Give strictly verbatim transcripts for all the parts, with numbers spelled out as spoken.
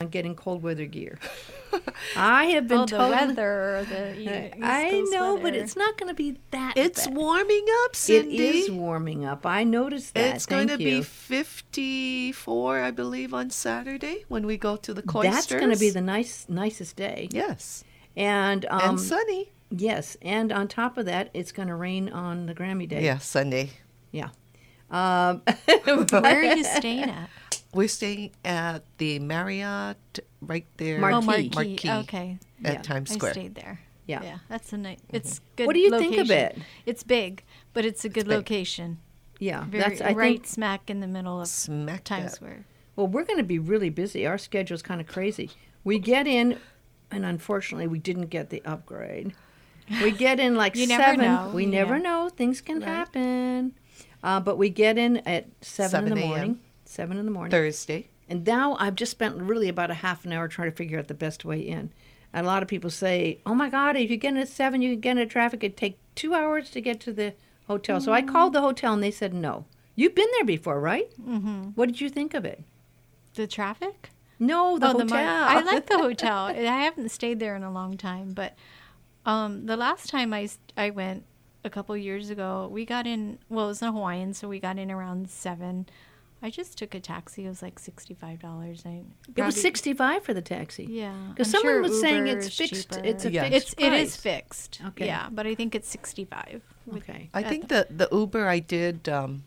getting cold weather gear. I have been oh, told the weather, the e- East I Coast know, weather. but it's not going to be that It's bad. warming up, Cindy. It is warming up. I noticed that. It's Thank going to you. be fifty-four, I believe, on Saturday when we go to the Cloisters. That's going to be the nice, nicest day. Yes. And um, and sunny. Yes, and on top of that, it's going to rain on the Grammy Day. Yeah, Sunday. Yeah. Um, Where are you staying at? We're staying at the Marriott right there. Marquee. Oh, Marquee. Marquee. Okay. At Yeah. Times I Square. stayed there. Yeah. Yeah, that's a nice. It's good. What do you location. think of it? It's big, but it's a good big. location. yeah, Very that's I right think. smack in the middle of Smack Times dab. Square. Well, we're going to be really busy. Our schedule's kind of crazy. We get in, and unfortunately, we didn't get the upgrade. We get in like You never seven. know. We You never know. know. Things can Right. happen. Uh, but we get in at seven, in seven the a m. morning. Seven in the morning. Thursday. And now I've just spent really about a half an hour trying to figure out the best way in. And a lot of people say, oh my God, if you get in at seven, you can get into traffic. It'd take two hours to get to the hotel. So I called the hotel and they said no. You've been there before, right? Mm-hmm. What did you think of it? The traffic? No, the oh, hotel. the Mar- I like the hotel. I haven't stayed there in a long time, but um, the last time I, s- I went a couple years ago, we got in. Well, it was in Hawaiian, so we got in around seven. I just took a taxi. It was like sixty-five dollars. I It was probably- sixty-five for the taxi. Yeah, Because I'm someone sure was saying Uber it's is fixed. cheaper. It's a Yeah. fixed It's it is price. fixed. Okay. Yeah, but I think it's sixty-five. with- Okay. I at think the- the, the Uber I did um,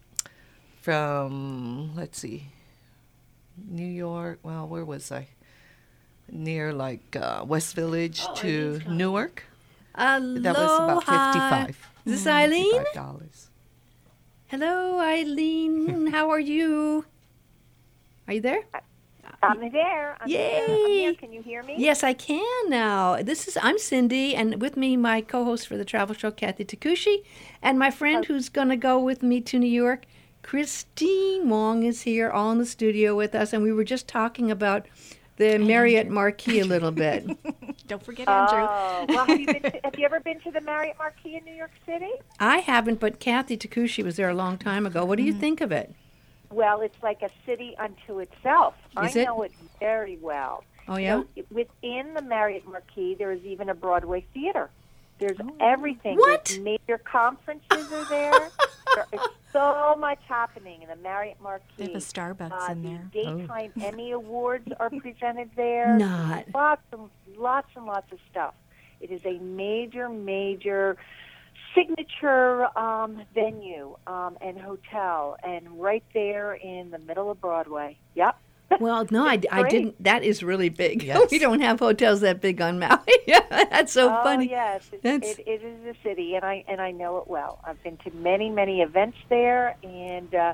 from, let's see, New York. Well, where was I? Near like uh, West Village Oh, to Eileen's coming. Newark. Aloha. That was about fifty-five. Is this Eileen? fifty-five dollars. Hello, Eileen. How are you? Are you there? I'm there. I'm here. I'm Yay. here. Can you hear me? Yes, I can now. This is I'm Cindy, and with me, my co-host for the travel show, Kathy Takushi, and my friend who's going to go with me to New York, Christine Wong, is here, all in the studio with us, and we were just talking about the Marriott Marquis a little bit. Don't forget Andrew. Oh, well, have you, been to, have you ever been to the Marriott Marquis in New York City? I haven't, but Kathy Takushi was there a long time ago. What do you think of it? Well, it's like a city unto itself. Is I it? know it very well. Oh, yeah? So within the Marriott Marquis, there is even a Broadway theater. There's everything. What? There's major conferences are there. There is so much happening in the Marriott Marquis. They have a Starbucks Uh, in the there. daytime Emmy Awards are presented there. Not. Lots and lots and lots of stuff. It is a major, major signature um, venue um, and hotel, and right there in the middle of Broadway. Yep. Well, no, I, I great. didn't. That is really big. Yes. We don't have hotels that big on Maui. That's so oh funny. yes, it, That's- it, it is a city, and I and I know it well. I've been to many, many events there, and uh,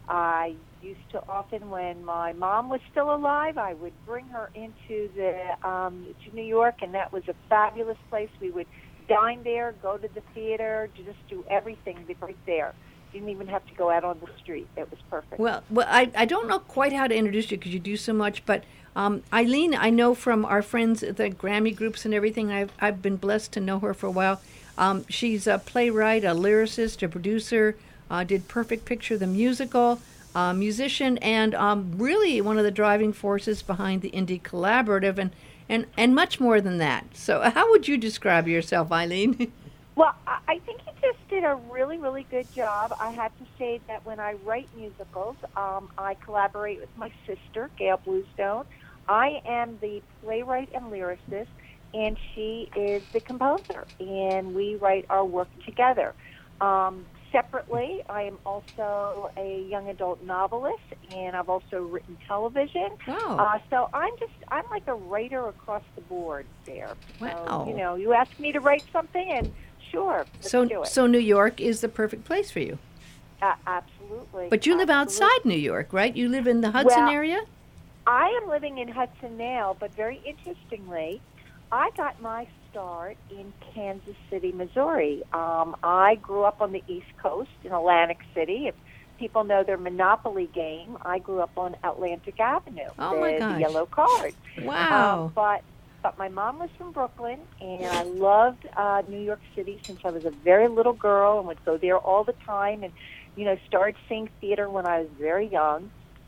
I used to often, when my mom was still alive, I would bring her into the um, to New York, and that was a fabulous place. We would dine there, go to the theater, just do everything right there. Didn't even have to go out on the street. It was perfect. Well, well, I, I don't know quite how to introduce you because you do so much, but um, Eileen, I know from our friends at the Grammy groups and everything. I've I've been blessed to know her for a while. Um, she's a playwright, a lyricist, a producer. Uh, did Perfect Picture, the musical, uh, musician, and um, really one of the driving forces behind the Indie Collaborative, and, and and much more than that. So, how would you describe yourself, Eileen? Well, I I think you just did a really, really good job. I have to say that when I write musicals, um, I collaborate with my sister, Gail Bluestone. I am the playwright and lyricist, and she is the composer, and we write our work together. Um, separately, I am also a young adult novelist, and I've also written television. Wow. Uh, so I'm just, I'm like a writer across the board there. Wow. So, you know, you ask me to write something, and sure, let's So, do it. so New York is the perfect place for you. Uh, absolutely. But you live Absolutely. outside New York, right? You live in the Hudson Well, area? I am living in Hudson now, but very interestingly, I got my start in Kansas City, Missouri. Um, I grew up on the East Coast in Atlantic City. If people know their Monopoly game, I grew up on Atlantic Avenue, Oh, the, my the gosh. yellow card. Wow. Um, but but my mom was from Brooklyn, and I loved uh, New York City since I was a very little girl and would go there all the time, and you know started seeing theater when I was very young.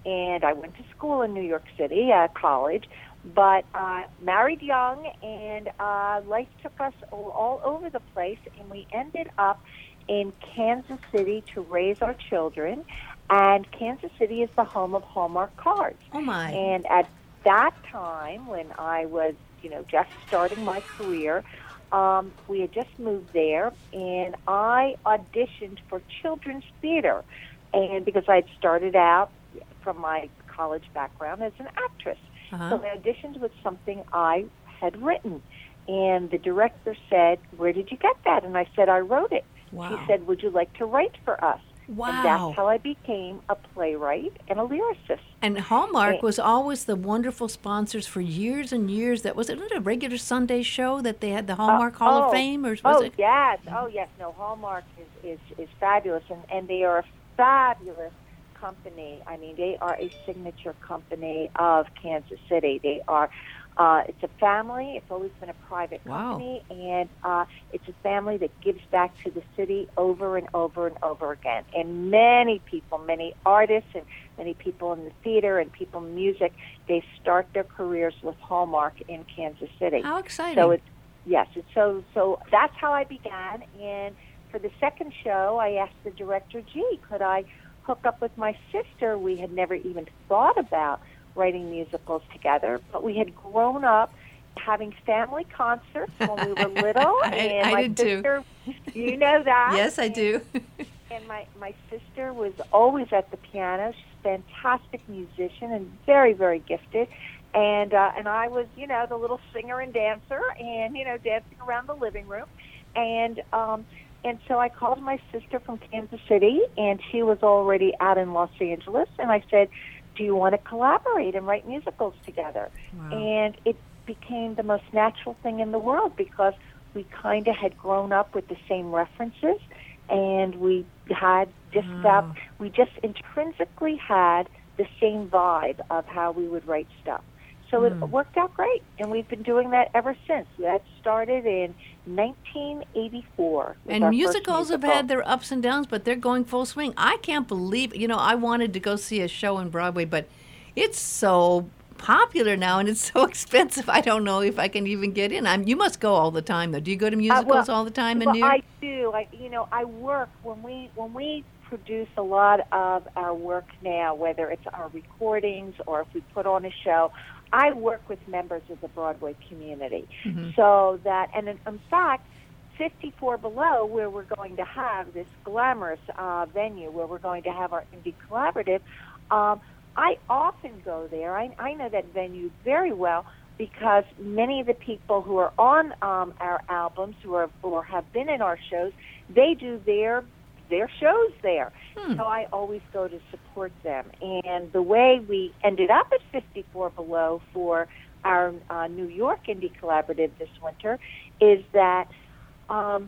and I went to school in New York City, uh, college, but uh, married young, and uh, life took us all, all over the place, and we ended up in Kansas City to raise our children, and Kansas City is the home of Hallmark cards. Oh, my. And at that time, when I was, you know, just starting my career, um, we had just moved there, and I auditioned for children's theater, and because I had started out from my college background as an actress. Uh-huh. So I auditioned with something I had written, and the director said, "Where did you get that?" And I said, "I wrote it." Wow. She said, "Would you like to write for us?" Wow. And that's how I became a playwright and a lyricist. And Hallmark And- was always the wonderful sponsors for years and years. That was it a regular Sunday show that they had the Hallmark Uh, Hall oh, of Fame, or was oh, it? yes. Oh, yes. No, Hallmark is, is, is fabulous, and, and they are a fabulous company. I mean, they are a signature company of Kansas City. They are, uh, it's a family. It's always been a private Wow. company, and uh, it's a family that gives back to the city over and over and over again. And many people, many artists, and many people in the theater and people in music, they start their careers with Hallmark in Kansas City. How exciting. So it's yes, it's so so that's how I began. And for the second show, I asked the director, "Gee, could I hook up with my sister?" We had never even thought about writing musicals together, but we had grown up having family concerts when we were little. I- and I my did too. sister, you know that. Yes, I And- do. And my, my sister was always at the piano. She's a fantastic musician and very, very gifted. And uh, and I was, you know, the little singer and dancer, and, you know, dancing around the living room. And um, and so I called my sister from Kansas City, and she was already out in Los Angeles. And I said, "Do you want to collaborate and write musicals together?" Wow. And it became the most natural thing in the world because we kind of had grown up with the same references, and we had just that, Wow. we just intrinsically had the same vibe of how we would write stuff. So it Mm. worked out great, and we've been doing that ever since. That started in nineteen eighty-four. was And our first musicals have musical. had their ups and downs, but they're going full swing. I can't believe, you know, I wanted to go see a show on Broadway, but it's so popular now and it's so expensive. I don't know if I can even get in. I'm, you must go all the time, though. Do you go to musicals all the time in well, New York? I do. I, you know, I work when we when we produce a lot of our work now, whether it's our recordings or if we put on a show. I work with members of the Broadway community, Mhm. so that, and in, in fact, fifty-four Below, where we're going to have this glamorous uh, venue, where we're going to have our Indie Collaborative. Um, I often go there. I, I know that venue very well because many of the people who are on um, our albums, who are or have been in our shows, they do their their shows there. Hmm. So I always go to support them. And the way we ended up at fifty-four Below for our uh, New York Indie Collaborative this winter is that um,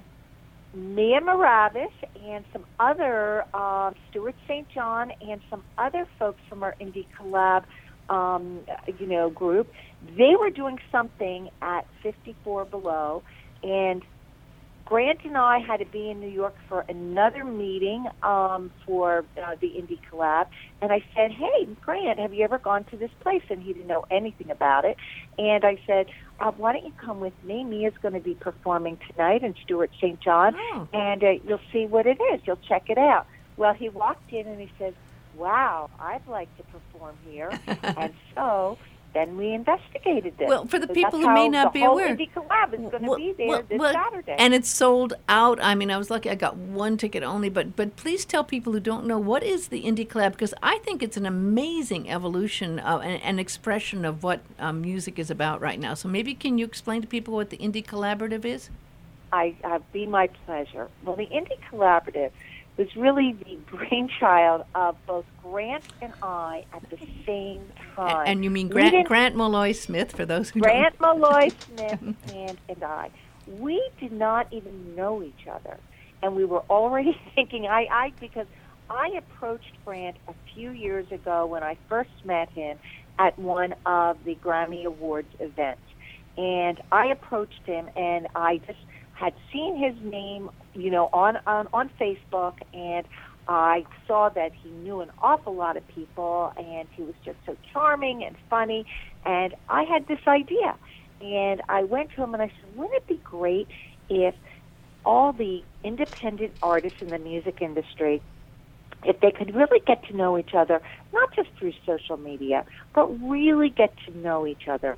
Mia Maravis and some other, uh, Stuart Saint John and some other folks from our Indie Collab, um, you know, group, they were doing something at fifty-four Below, and Grant and I had to be in New York for another meeting um, for uh, the Indie Collab, and I said, "Hey, Grant, have you ever gone to this place?" And he didn't know anything about it. And I said, uh, "Why don't you come with me? Mia's going to be performing tonight in Stuart Saint John, Oh. and uh, you'll see what it is. You'll check it out." Well, he walked in and he said, "Wow, I'd like to perform here." And so then we investigated this. Well, for the So people that's who may how not the be whole aware. Indie Collab is going to Well, be there well, this well, Saturday. And it's sold out. I mean, I was lucky I got one ticket only, but but please tell people who don't know, what is the Indie Collab? Because I think it's an amazing evolution of, and an expression of what um, music is about right now. So maybe can you explain to people what the Indie Collaborative is? I uh, be my pleasure. Well, the Indie Collaborative was really the brainchild of both Grant and I at the same A- time. and you mean We Grant didn't- Grant Malloy Smith, for those who Grant Malloy Smith and, and I. We did not even know each other. And we were already thinking, I, I because I approached Grant a few years ago when I first met him at one of the Grammy Awards events. And I approached him, and I just had seen his name, you know, on, on, on Facebook, and I saw that he knew an awful lot of people, and he was just so charming and funny. And I had this idea, and I went to him and I said, wouldn't it be great if all the independent artists in the music industry, if they could really get to know each other, not just through social media, but really get to know each other,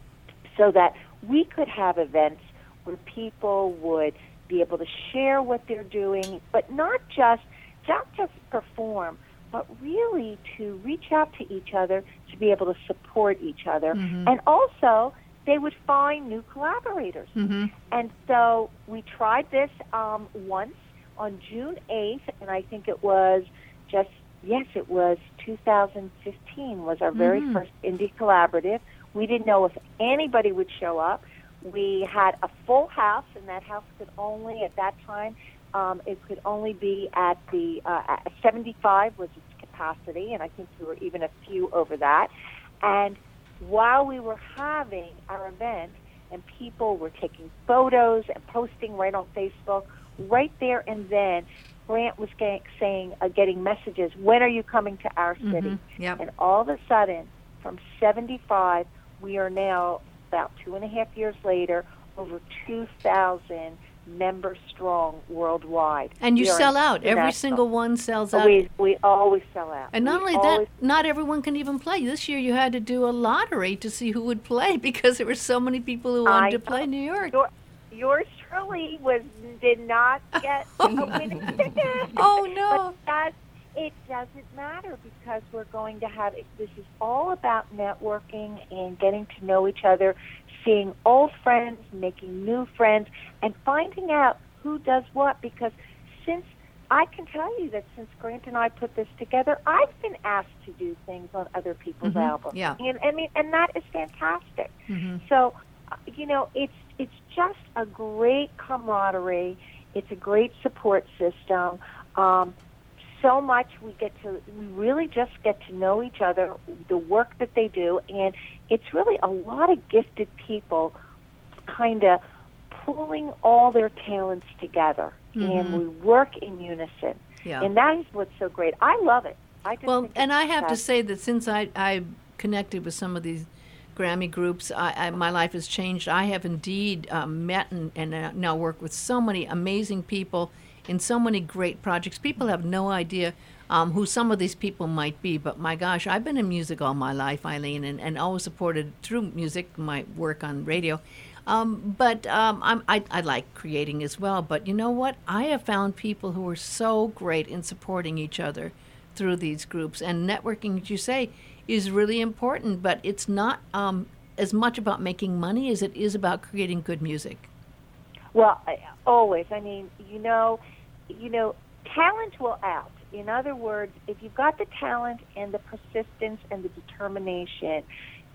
so that we could have events where people would be able to share what they're doing, but not just not just perform, but really to reach out to each other, to be able to support each other. Mm-hmm. And also, they would find new collaborators. Mm-hmm. And so we tried this um, once on June eighth, and I think it was just, yes, it was two thousand fifteen was our very Mm-hmm. first indie collaborative. We didn't know if anybody would show up. We had a full house, and that house could only, at that time, um, it could only be at the, uh, at seventy-five was its capacity, and I think we were even a few over that. And while we were having our event, and people were taking photos and posting right on Facebook, right there and then, Grant was getting, saying, uh, getting messages, when are you coming to our city? Mm-hmm. Yep. And all of a sudden, from seventy-five, we are now, about two and a half years later, over two thousand members strong worldwide. And you We are sell out. Every international. single one sells out. We, we always sell out. And not We only always- that, not everyone can even play. This year you had to do a lottery to see who would play because there were so many people who wanted I to play know. New York. Your, yours truly was did not get a winning ticket. Oh, no. But that, it doesn't matter because we're going to have, this is all about networking and getting to know each other, seeing old friends, making new friends, and finding out who does what. Because since, I can tell you that since Grant and I put this together, I've been asked to do things on other people's Mhm. albums. Yeah. And, I mean, and that is fantastic. Mm-hmm. So, uh, you know, it's it's just a great camaraderie. It's a great support system. Um, so much we get to, we really just get to know each other, the work that they do, and it's really a lot of gifted people kind of pulling all their talents together, Mhm. and we work in unison. Yeah. And that is what's so great. I love it. I just Well, think and it's I have to fantastic. say that since I, I connected with some of these Grammy groups, I, I, my life has changed. I have indeed um, met and, and uh, now work with so many amazing people in so many great projects. People have no idea um, who some of these people might be, but my gosh, I've been in music all my life, Eileen, and, and always supported through music my work on radio. Um, but um, I'm, I, I like creating as well. But you know what? I have found people who are so great in supporting each other through these groups. And networking, as you say, is really important. But it's not um, as much about making money as it is about creating good music. Well, I- always. I mean, you know, you know, talent will out. In other words, if you've got the talent and the persistence and the determination,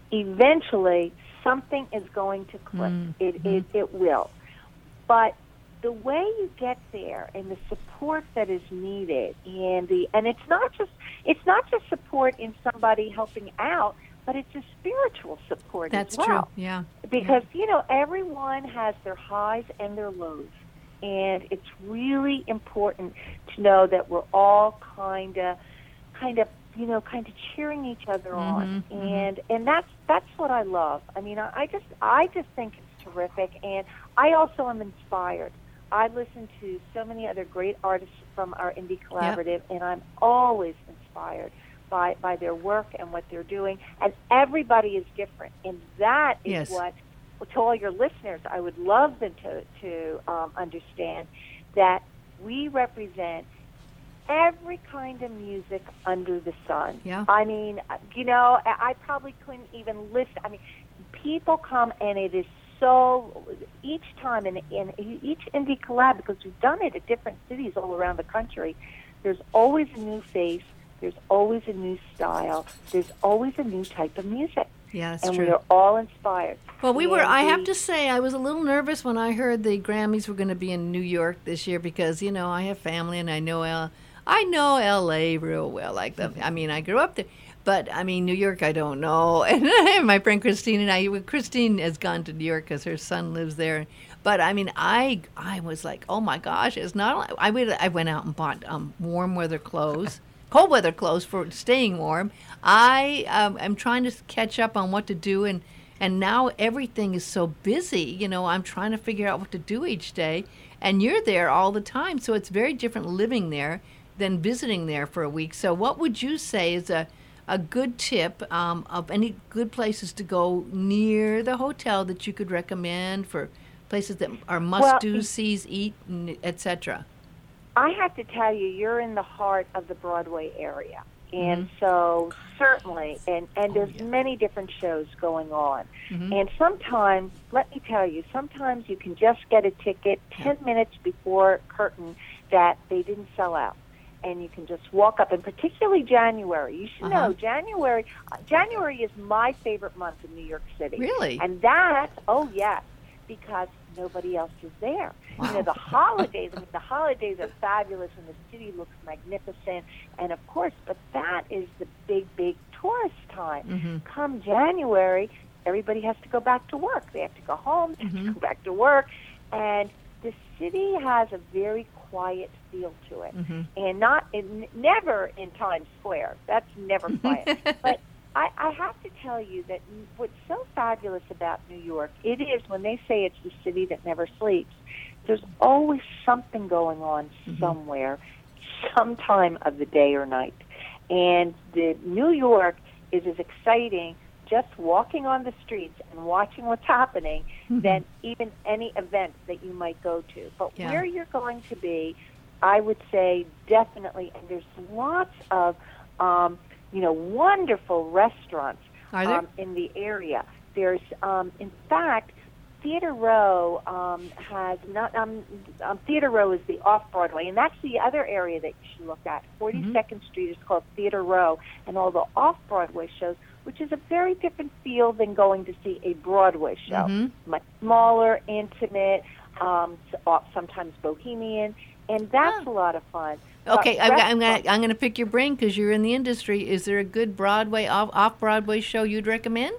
eventually something is going to click. Mm, It, it it will. But the way you get there and the support that is needed, and the and it's not just it's not just support in somebody helping out, but it's a spiritual support That's as well. true. Yeah. Because, you know, everyone has their highs and their lows. And it's really important to know that we're all kind of, kind of, you know, kind of cheering each other on. Mhm, And and that's that's what I love. I mean, I, I just I just think it's terrific. And I also am inspired. I listen to so many other great artists from our Indie Collaborative, and I'm always inspired by, by their work and what they're doing. And everybody is different. And that is Yes. what, to all your listeners, I would love them to, to um, understand that we represent every kind of music under the sun. Yeah. I mean, you know, I I probably couldn't even list. I mean, people come and it is so, each time in, in each indie collab, because we've done it at different cities all around the country, there's always a new face, there's always a new style, there's always a new type of music. Yeah, that's and true. we are all inspired. Well, we were, And I have we- to say, I was a little nervous when I heard the Grammys were going to be in New York this year because, you know, I have family and I know L, I know L A real well. Like the, I mean, I grew up there. But, I mean, New York, I don't know. And my friend Christine and I, Christine has gone to New York because her son lives there. But But I mean, I I was like, oh my gosh, it's not. Only, I went I went out and bought um, warm weather clothes, cold weather clothes for staying warm. I um, am trying to catch up on what to do, and and now everything is so busy. You know, I'm trying to figure out what to do each day, and you're there all the time, so it's very different living there than visiting there for a week. So, what would you say is a a good tip um, of any good places to go near the hotel that you could recommend for places that are must-do, Well, sees, eat, et cetera? I have to tell you, you're in the heart of the Broadway area. And Mm-hmm. so certainly, and, and Oh, there's yeah. many different shows going on. Mhm. And sometimes, let me tell you, sometimes you can just get a ticket ten minutes before curtain that they didn't sell out. And you can just walk up, and particularly January. You should Uh-huh. know, January, uh, January is my favorite month in New York City. Really? And that, oh yes, because nobody else is there. You know, the holidays, I mean, the holidays are fabulous and the city looks magnificent. And of course, but that is the big, big tourist time. Mhm. Come January, everybody has to go back to work. They have to go home, they have Mhm. to go back to work. And the city has a very quiet feel to it. Mhm. And not, in, never in Times Square. That's never quiet. But I, I have to tell you that what's so fabulous about New York, it is when they say it's the city that never sleeps, there's always something going on Mhm. somewhere, sometime of the day or night. And the New York is as exciting just walking on the streets and watching what's happening Mhm. than even any event that you might go to. But Yeah. where you're going to be, I would say definitely, and there's lots of, um, you know, wonderful restaurants Are there? um, in the area. There's, um, in fact, Theater Row um, has not. Um, um, Theater Row is the off-Broadway, and that's the other area that you should look at. forty-second Street is called Theater Row, and all the off-Broadway shows, which is a very different feel than going to see a Broadway show. Mhm. Much smaller, intimate, um, s- uh, sometimes bohemian, and that's Oh. a lot of fun. But Okay, I'm, I'm restaurants- gonna I'm gonna pick your brain because you're in the industry. Is there a good Broadway off off Broadway show you'd recommend?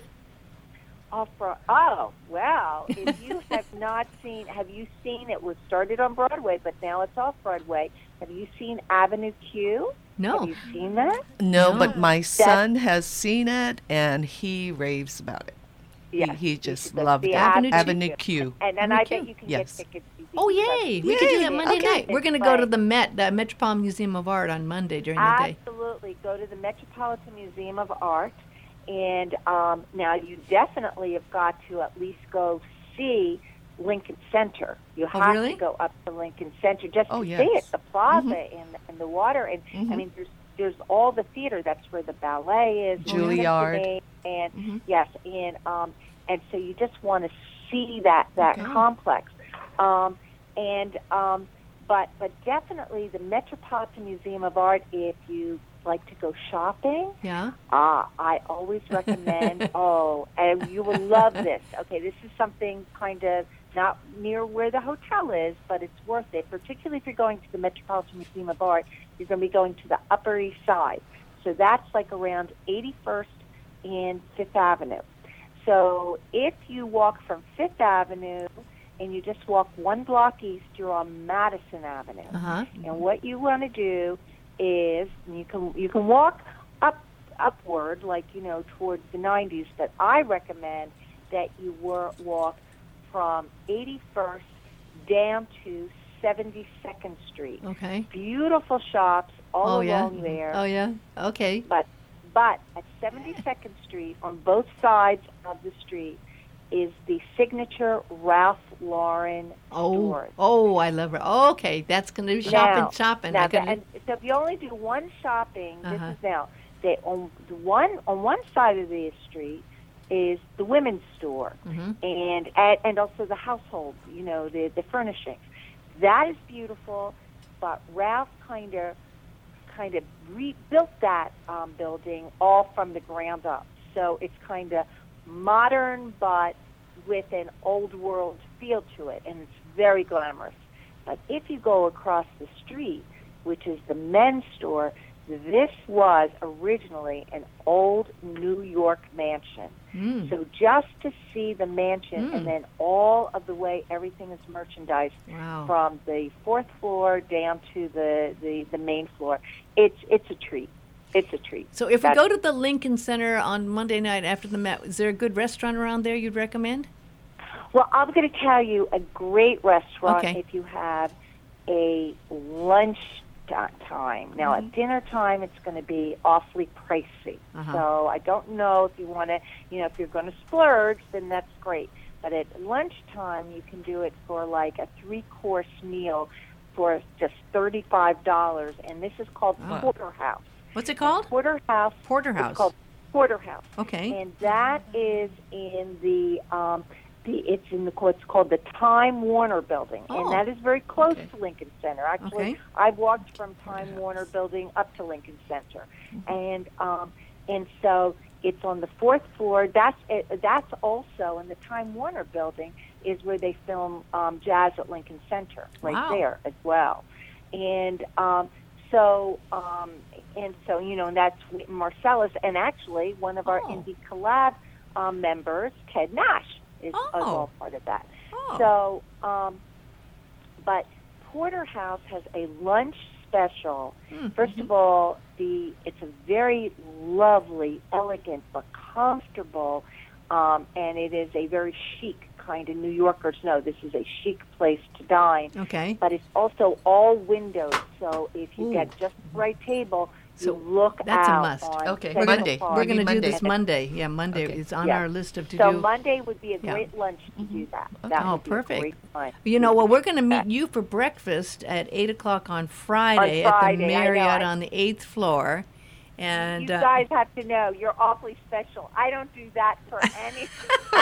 Off Broad. Oh, well, if you have not seen, have you seen, it was started on Broadway, but now it's off Broadway. Have you seen Avenue Q? No. Have you seen that? No, No. but my son has seen it and he raves about it. Yes. He, he you just should go loved see it. Avenue Avenue Q. And then Avenue I Q. bet you can Yes. get tickets. to Oh see yay! because We could do Yay. that Monday Okay. night. We're gonna It's go to like- the Met, the Metropolitan Museum of Art, on Monday during the day. Absolutely. Go to the Metropolitan Museum of Art. And um, now you definitely have got to at least go see Lincoln Center. You Oh, have really? to go up to Lincoln Center just Oh, to yes. see it, the plaza Mm-hmm. and, and the water. And I Mhm. mean, there's there's all the theater. That's where the ballet is. the Juilliard. symphony, And Mhm. yes, and um, and so you just want to see that that Okay. complex. Um, and um, but but definitely the Metropolitan Museum of Art. If you like to go shopping, Yeah. ah, I always recommend. oh, and you will love this. Okay, this is something kind of not near where the hotel is, but it's worth it. Particularly if you're going to the Metropolitan Museum of Art, you're going to be going to the Upper East Side. So that's like around eighty-first and Fifth Avenue. So if you walk from Fifth Avenue and you just walk one block east, you're on Madison Avenue. Uh huh. And what you want to do is you can you can walk up upward, like you know, towards the nineties. But I recommend that you wor- walk from eighty-first down to seventy-second Street. Okay. Beautiful shops all Oh yeah. along there. Oh yeah. Okay. But but at seventy-second Street, on both sides of the street, is the signature Ralph Lauren Oh. stores. Oh, I love her. Oh, okay, that's gonna be shopping, Now- shopping. Now, I gotta, and so if you only do one shopping, Uh-huh. this is now they on the one on one side of the street is the women's store, Mhm. and and and also the household, you know, the the furnishings. That is beautiful, but Ralph kind of kind of rebuilt that um, building all from the ground up. So it's kind of modern, but with an old world feel to it, and it's very glamorous. But if you go across the street, which is the men's store, this was originally an old New York mansion. Mm. So just to see the mansion Mm. and then all of the way everything is merchandised Wow. from the fourth floor down to the, the, the main floor, it's it's a treat. It's a treat. So if we That's- go to the Lincoln Center on Monday night after the Met, is there a good restaurant around there you'd recommend? Well, I'm going to tell you a great restaurant Okay. if you have a lunch ti- time. Now, Mm-hmm. at dinner time, it's going to be awfully pricey. Uh-huh. So I don't know if you want to, you know, if you're going to splurge, then that's great. But at lunchtime, you can do it for like a three-course meal for just thirty-five dollars, and this is called Wow. Porterhouse. What's it called? Porterhouse. Porterhouse. It's called Porterhouse. Okay. And that is in the um, the it's in the what's called the Time Warner Building, Oh. and that is very close Okay. to Lincoln Center. Actually, Okay. I've walked from Time Warner Building up to Lincoln Center, and um, and so it's on the fourth floor. That's it, that's also in the Time Warner Building is where they film um, Jazz at Lincoln Center, right Wow. there as well, and. Um, So, um, and so, you know, and that's Marcellus, and actually one of our Oh. Indie Collab um, members, Ted Nash, is, Oh. is all part of that. Oh. So, um, but Porterhouse has a lunch special. Mm. First of all, the it's a very lovely, elegant, but comfortable, um, and it is a very chic kind of New Yorkers know this is a chic place to dine. Okay. But it's also all windows, so if you Ooh. get just the right table, So you look that's a out must. on Okay, Central Monday. Park. We're going to do Monday. this Monday. Yeah, Monday Okay. is on Yeah. our list of to So do. Monday would be a Yeah. great lunch to do that. Okay. That Oh, would be perfect. a great time. You know, well, we're going to meet you for breakfast at eight o'clock on Friday, On at Friday, the I know. Marriott I- on the eighth floor. And You uh, guys have to know you're awfully special. I don't do that for any.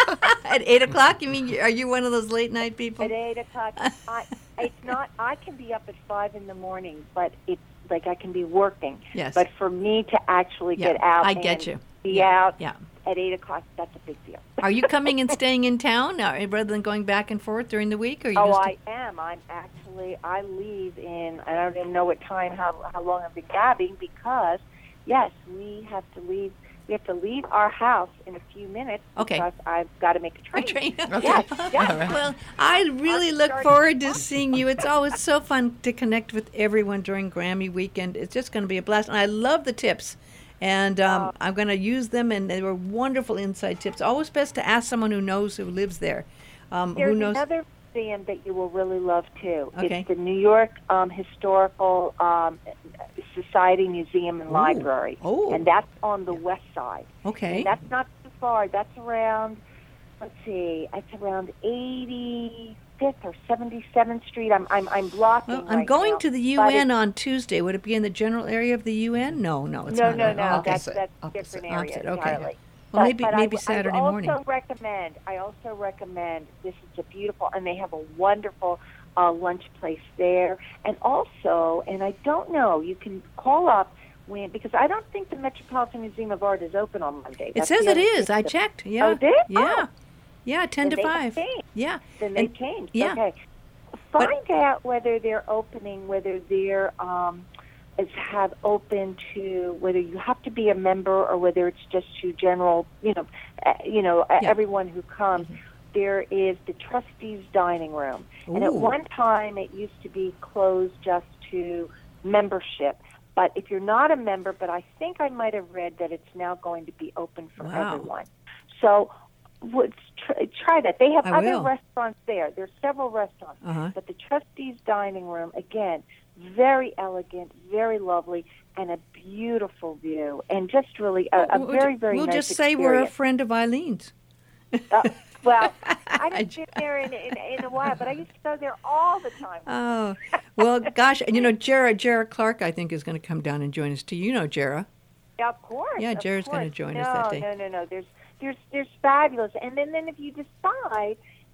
at eight o'clock, you mean, are you one of those late night people? At eight o'clock, I, it's not. I can be up at five in the morning, but it's like I can be working. Yes. But for me to actually Yeah, get out, I get and you. Be Yeah, out yeah. at eight o'clock. That's a big deal. Are you coming and staying in town uh, rather than going back and forth during the week? Or are you Oh, just I am. I'm actually. I leave in. I don't even know what time. How how long I've been gabbing because, yes, we have to leave. We have to leave our house in a few minutes Okay. because I've got to make a a train. train? Okay. Yes, yes. All right. Well, I really I'm look starting forward to tomorrow. seeing you. It's always so fun to connect with everyone during Grammy weekend. It's just going to be a blast. And I love the tips. And um, Oh. I'm going to use them, and they were wonderful inside tips. Always best to ask someone who knows who lives there. Um, There's who knows? another museum that you will really love too. Okay. It's the New York um, Historical um, Society Museum and Ooh. Library, Oh. and that's on the west side. Okay. And that's not too far. That's around. Let's see. It's around eighty-fifth or seventy-seventh Street. I'm I'm I'm blocking. Well, I'm right going now, to the but U N it's- on Tuesday. Would it be in the general area of the U N? No, no, it's no, not. no, right. no. Oh, okay. That's Opposite. that's a Opposite. different area Opposite, okay. entirely. Well, But- maybe but maybe I, Saturday I morning. also recommend. I also recommend. This is a beautiful, and they have a wonderful uh, lunch place there. And also, and I don't know, you can call up when because I don't think the Metropolitan Museum of Art is open on Monday. It That's says the it other is. thing I that- checked. Yeah. Oh, did? Yeah. Oh. Yeah, ten Then to they have five. changed. Yeah. Then they And- changed. yeah. Okay. But- Find out whether they're opening, whether they're um, is have open to whether you have to be a member or whether it's just to general, you know, uh, you know, uh, Yeah. everyone who comes. There is the trustees' dining room, and at Ooh. one time it used to be closed just to membership. But if you're not a member, but I think I might have read that it's now going to be open for Wow. everyone. So would try, try that. They have I other will. restaurants there. There's several restaurants, Uh-huh. but the trustees' dining room again, very elegant, very lovely, and a beautiful view, and just really a, a We'll very ju- very We'll nice just say we're a experience. friend of Eileen's. Uh, well, I haven't been there in, in in a while, but I used to go there all the time. Oh, well, gosh, and you know, Jara, Jara Clark, I think, is going to come down and join us too. You know Jara. Yeah, of course. Yeah, of Jared's gonna course. join no, us that day. No, no, no. There's, there's, there's fabulous. And then, then if you decide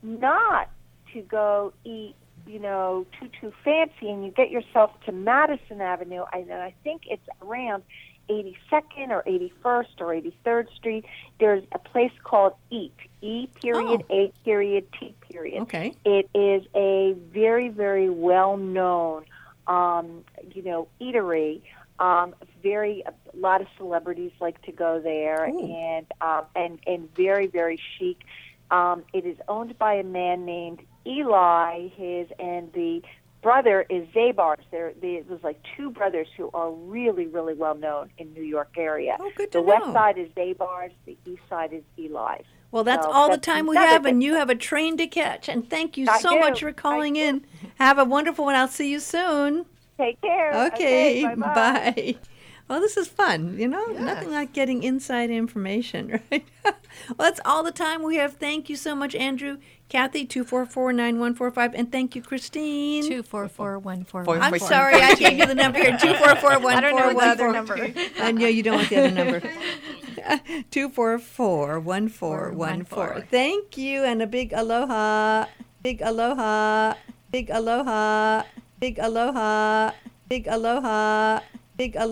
not to go eat, you know, too too fancy, and you get yourself to Madison Avenue, I, and I think it's around eighty-second or eighty-first or eighty-third Street. There's a place called Eat. E period Oh. A period T period. Okay. It is a very, very well known, um, you know, eatery. Um, very a lot of celebrities like to go there, Ooh. and um, and and very very chic. Um, it is owned by a man named Eli. His and the brother is Zabar's. There, there was like two brothers who are really really well known in New York area. Oh, good to the west know. side is Zabar's. The east side is Eli's. Well, that's So all the that's time we another have, good and you have a train to catch. And thank you I so do. much for calling I do. in. Have a wonderful one. I'll see you soon. Take care. Okay, bye-bye. bye. Well, this is fun, you know? Yes. Nothing like getting inside information, right? Well, that's all the time we have. Thank you so much, Andrew. Kathy, two four four, nine one four five. And thank you, Christine. Two four four one four Four, one. I'm four. sorry, I gave you the number here. two four four, one four one four. I don't know the other number. I know you don't want the other number. two four four, one four one four. Thank you, and a big aloha. Big aloha. Big aloha. Big aloha. Big aloha. Big aloha.